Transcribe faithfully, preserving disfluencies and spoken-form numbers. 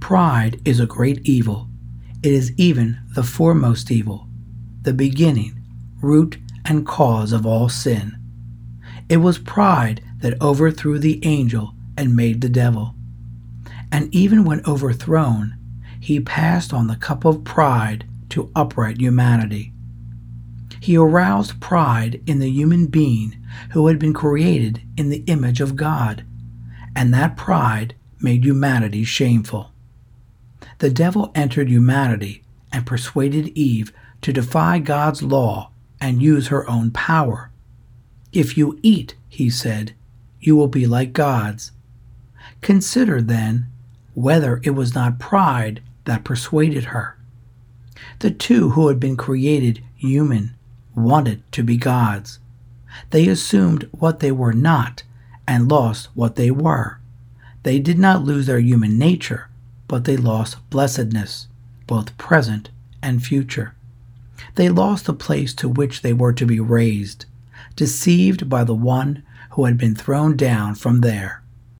Pride is a great evil. It is even the foremost evil, the beginning, root, and cause of all sin. It was pride that overthrew the angel and made the devil. And even when overthrown, he passed on the cup of pride to upright humanity. He aroused pride in the human being who had been created in the image of God, and that pride made humanity shameful. The devil entered humanity and persuaded Eve to defy God's law and use her own power. "If you eat," he said, "you will be like gods." Consider, then, whether it was not pride that persuaded her. The two who had been created human wanted to be gods. They assumed what they were not and lost what they were. They did not lose their human nature, but they lost blessedness, both present and future. They lost the place to which they were to be raised, deceived by the one who had been thrown down from there.